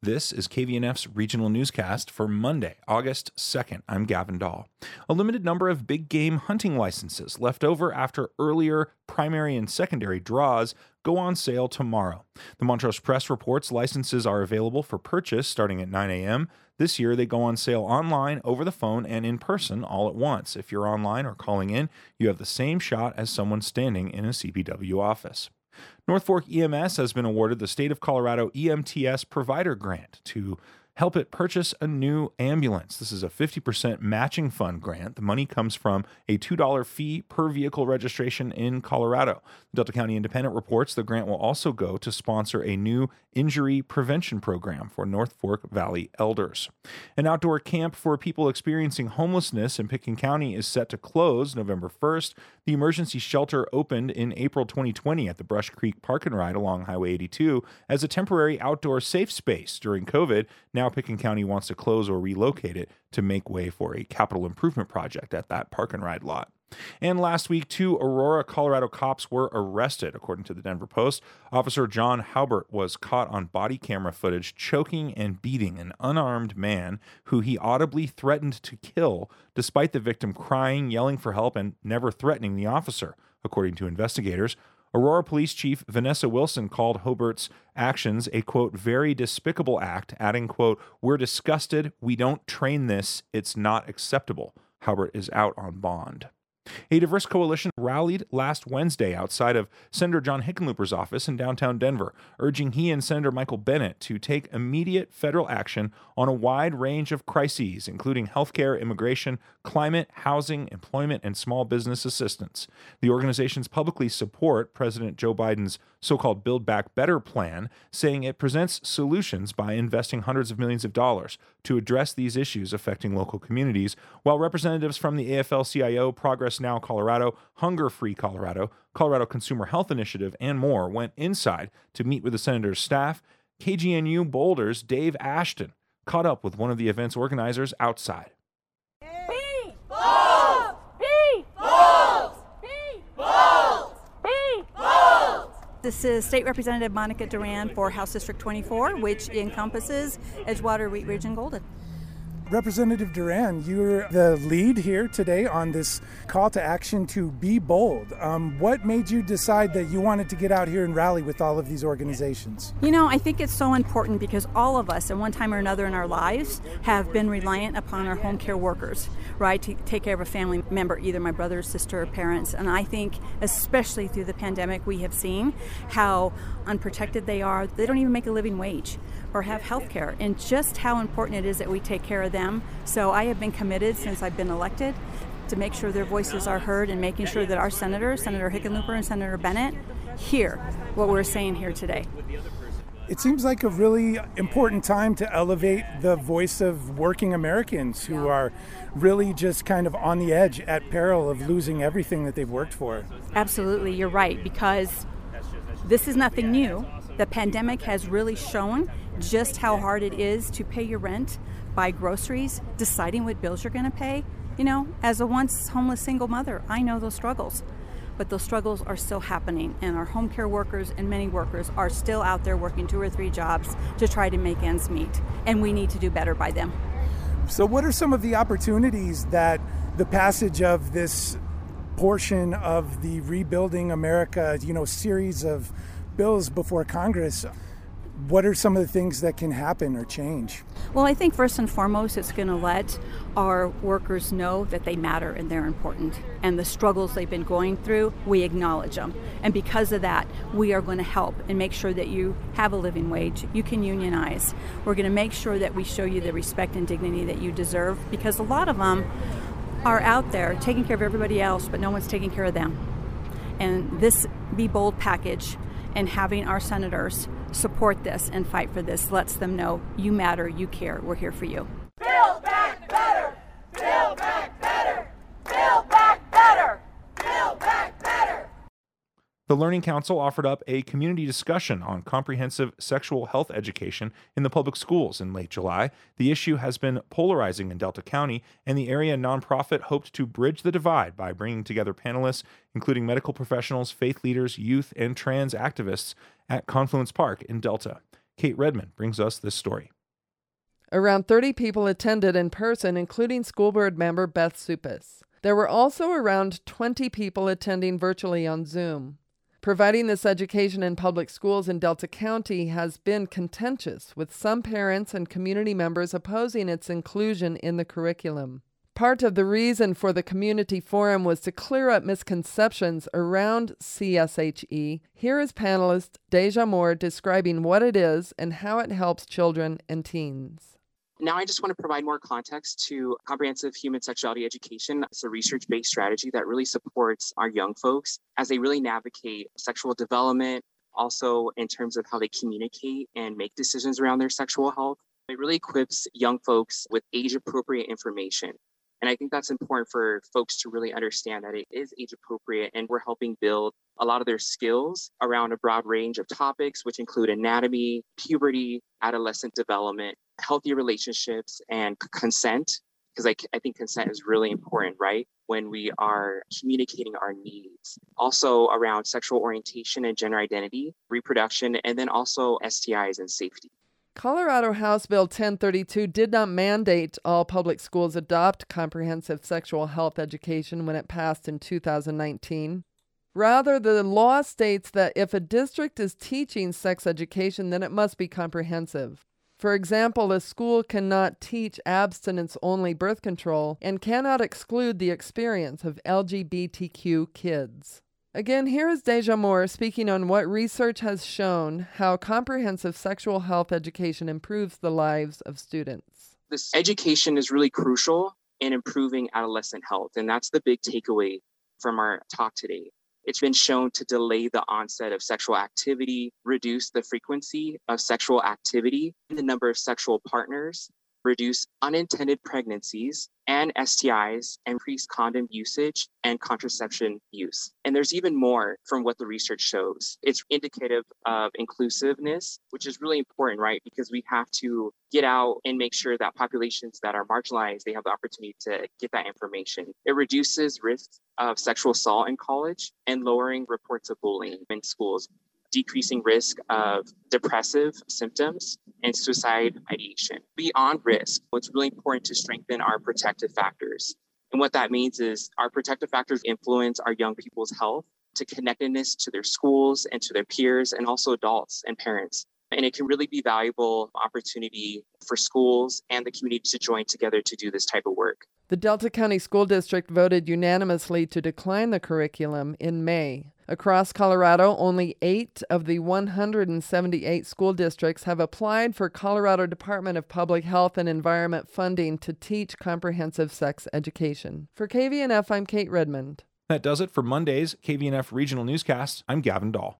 This is KVNF's regional newscast for Monday, August 2nd. I'm Gavin Dahl. A limited number of big game hunting licenses left over after earlier primary and secondary draws go on sale tomorrow. The Montrose Press reports licenses are available for purchase starting at 9 a.m. This year, they go on sale online, over the phone, and in person all at once. If you're online or calling in, you have the same shot as someone standing in a CPW office. North Fork EMS has been awarded the State of Colorado EMTS Provider Grant to help it purchase a new ambulance. This is a 50% matching fund grant. The money comes from a $2 fee per vehicle registration in Colorado. The Delta County Independent reports the grant will also go to sponsor a new injury prevention program for North Fork Valley elders. An outdoor camp for people experiencing homelessness in Pitkin County is set to close November 1st. The emergency shelter opened in April 2020 at the Brush Creek Park and Ride along Highway 82 as a temporary outdoor safe space during COVID. Now Pitkin County wants to close or relocate it to make way for a capital improvement project at that Park and Ride lot. And last week, 2 Aurora, Colorado cops were arrested, according to the Denver Post. Officer John Halbert was caught on body camera footage choking and beating an unarmed man who he audibly threatened to kill, despite the victim crying, yelling for help, and never threatening the officer, according to investigators. Aurora Police Chief Vanessa Wilson called Halbert's actions a, quote, very despicable act, adding, quote, we're disgusted, we don't train this, it's not acceptable. Halbert is out on bond. A diverse coalition rallied last Wednesday outside of Senator John Hickenlooper's office in downtown Denver, urging he and Senator Michael Bennet to take immediate federal action on a wide range of crises, including healthcare, immigration, climate, housing, employment, and small business assistance. The organizations publicly support President Joe Biden's so-called Build Back Better plan, saying it presents solutions by investing hundreds of millions of dollars to address these issues affecting local communities, while representatives from the AFL-CIO, Progress Now Colorado, Hunger Free Colorado, Colorado Consumer Health Initiative, and more went inside to meet with the senator's staff. KGNU Boulder's Dave Ashton caught up with one of the event's organizers outside. This is State Representative Monica Duran for House District 24, which encompasses Edgewater, Wheat Ridge, and Golden. Representative Duran, you're the lead here today on this call to action to be bold. What made you decide that you wanted to get out here and rally with all of these organizations? You know, I think it's so important because all of us, at one time or another in our lives, have been reliant upon our home care workers, right, to take care of a family member, either my brother, sister, or parents. And I think, especially through the pandemic, we have seen how unprotected they are. They don't even make a living wage or have health care, and just how important it is that we take care of them. So I have been committed since I've been elected to make sure their voices are heard and making sure that our senators, Senator Hickenlooper and Senator Bennet, hear what we're saying here today. It seems like a really important time to elevate the voice of working Americans who are really just kind of on the edge at peril of losing everything that they've worked for. Absolutely, you're right, because this is nothing new. The pandemic has really shown just how hard it is to pay your rent, buy groceries, deciding what bills you're going to pay. You know, as a once homeless single mother, I know those struggles. But those struggles are still happening, and our home care workers and many workers are still out there working 2 or 3 jobs to try to make ends meet, and we need to do better by them. So what are some of the opportunities that the passage of this portion of the Rebuilding America, series of bills before Congress, what are some of the things that can happen or change? Well, I think first and foremost, it's going to let our workers know that they matter and they're important. And the struggles they've been going through, we acknowledge them. And because of that, we are going to help and make sure that you have a living wage, you can unionize. We're going to make sure that we show you the respect and dignity that you deserve, because a lot of them are out there taking care of everybody else, but no one's taking care of them. And this Be Bold package and having our senators support this and fight for this lets them know you matter, you care, we're here for you. Build back better! Build back better! Build back better! Build back better! The Learning Council offered up a community discussion on comprehensive sexual health education in the public schools in late July. The issue has been polarizing in Delta County, and the area nonprofit hoped to bridge the divide by bringing together panelists, including medical professionals, faith leaders, youth, and trans activists at Confluence Park in Delta. Kate Redmond brings us this story. Around 30 people attended in person, including school board member Beth Supis. There were also around 20 people attending virtually on Zoom. Providing this education in public schools in Delta County has been contentious, with some parents and community members opposing its inclusion in the curriculum. Part of the reason for the community forum was to clear up misconceptions around CSHE. Here is panelist Deja Moore describing what it is and how it helps children and teens. Now I just want to provide more context to comprehensive human sexuality education. It's a research-based strategy that really supports our young folks as they really navigate sexual development, also in terms of how they communicate and make decisions around their sexual health. It really equips young folks with age-appropriate information. And I think that's important for folks to really understand that it is age appropriate, and we're helping build a lot of their skills around a broad range of topics, which include anatomy, puberty, adolescent development, healthy relationships, and consent. Because I think consent is really important, right? When we are communicating our needs. Also around sexual orientation and gender identity, reproduction, and then also STIs and safety. Colorado House Bill 1032 did not mandate all public schools adopt comprehensive sexual health education when it passed in 2019. Rather, the law states that if a district is teaching sex education, then it must be comprehensive. For example, a school cannot teach abstinence-only birth control and cannot exclude the experience of LGBTQ kids. Again, here is Deja Moore speaking on what research has shown how comprehensive sexual health education improves the lives of students. This education is really crucial in improving adolescent health, and that's the big takeaway from our talk today. It's been shown to delay the onset of sexual activity, reduce the frequency of sexual activity, the number of sexual partners, reduce unintended pregnancies and STIs, increase condom usage and contraception use. And there's even more from what the research shows. It's indicative of inclusiveness, which is really important, right? Because we have to get out and make sure that populations that are marginalized, they have the opportunity to get that information. It reduces risks of sexual assault in college and lowering reports of bullying in schools, decreasing risk of depressive symptoms and suicide ideation. Beyond risk, it's really important to strengthen our protective factors. And what that means is our protective factors influence our young people's health, to connectedness to their schools and to their peers, and also adults and parents. And it can really be valuable opportunity for schools and the community to join together to do this type of work. The Delta County School District voted unanimously to decline the curriculum in May. Across Colorado, only 8 of the 178 school districts have applied for Colorado Department of Public Health and Environment funding to teach comprehensive sex education. For KVNF, I'm Kate Redmond. That does it for Monday's KVNF Regional Newscast. I'm Gavin Dahl.